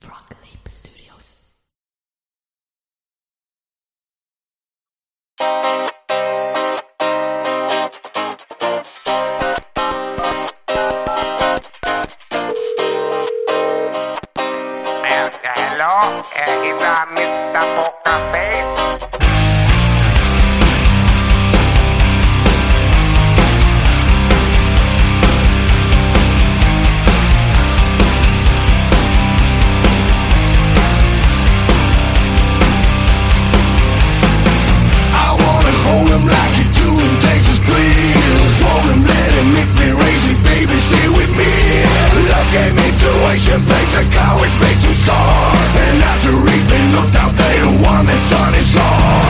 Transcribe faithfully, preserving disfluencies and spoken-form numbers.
Frog Leap Studios. Hello, uh, is uh, Mister Poker Face? I wanna hold him like you do in Texas, please. Hold him, let him make me raise it, baby, stay with me. Love game, intuition, plays a coward's made to start. And after he's been looked out, they the one that's on his arm.